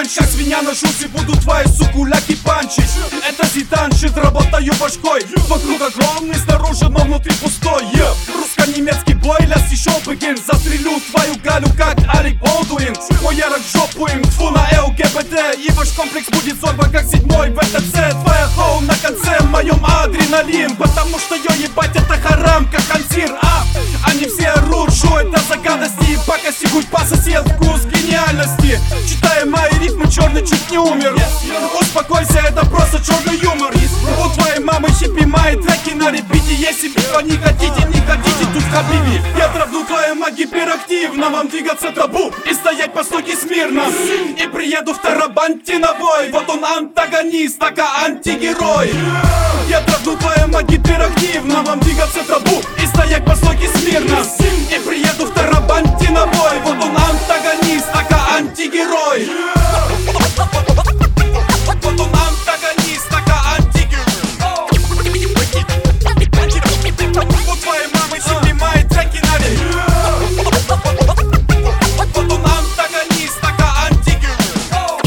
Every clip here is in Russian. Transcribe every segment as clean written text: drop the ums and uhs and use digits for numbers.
раньше. Как свинья на шусе буду твои сукуляки панчить. Это зиданшит, работаю башкой. Вокруг огромный, снаружи, но внутри пустой. Русско-немецкий бой, ляс еще begin. Застрелю твою Галю, как Алек Болдуин. Мой ярок в жопу им, тьфу на ЛГБТ. И ваш комплекс будет сорван, как 7-й в ТЦ. Твоя хоу на конце, в моем адреналин. Потому что ее ебать это харам, как хантир. Они все орут, что это за гадости. И пакости хоть по соседку с гениальности. Читая мои рифмы, черный чуть не умер. Успокойся, это просто черный юмор. У твоей мамы щипи мои треки на репите. Если битва не хотите, не хотите, тут хабиби. Я травлю твою мать гиперактивно. Вам двигаться табу и стоять по стойке смирно. И приеду в Тарабанте на бой. Вот он антагонист, така антигерой. Я травлю твою мать гиперактивно. Вам двигаться табу и стоять по стойке смирно. И приеду в Тарабанте на бой. Вот он антагонист, така антигерой. Вот он антагонист, така антигерой. У твоей мамы щипи мои треки на репите. Вот он антагонист, така антигерой.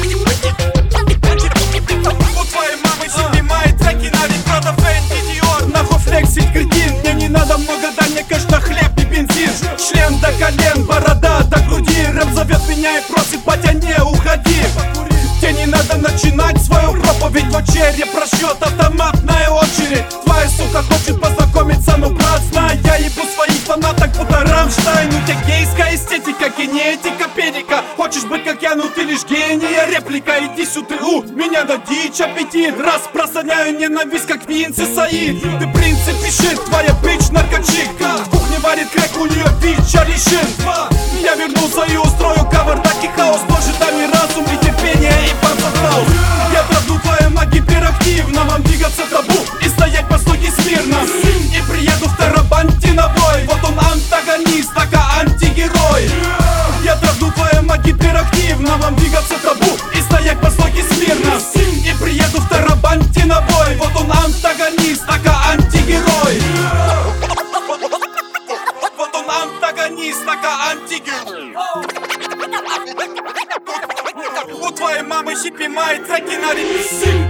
У твоей мамы щипи мои треки на репите. Правда Фенди Диор, нахуй флексить кретин. Мне не надо много, дай мне конечно хлеб и бензин. Член до колен, борода до груди. Рэп зовет меня и просит, батя, не уходи. Тебе не надо начинать свою проповедь. В очередь просчет автоматная очередь. Твоя сука хочет познакомиться, но брат, знай, я ебу своих фанаток, будто Рамштайн. У тебя гейская эстетика, генетика, педика. Хочешь быть как я, ну ты лишь гения, реплика. Иди сюда, меня на дичь аппетит. Распространяю ненависть, как Винси Саид. Ты принцип пишет, твоя бич наркотчик. В кухне варит крэк, у нее дичь Алишин. Я вернулся и устрою кавардак и хаос. Боже, дай мне разум и терпение и панцерхаус. Я травлю твою мать гиперактивно. Вам двигаться табу и стоять по стойке смирно. И приеду в Тарабанте на бой. Вот он антагонист, така антигерой. Я травлю твою мать гиперактивно. Вам двигаться табу и стоять по стойке смирно. И приеду в Тарабанте на бой. Вот он антагонист, така антигерой. Вот он антагонист, така антигерой. У твоей мамы щипи мои треки на репите.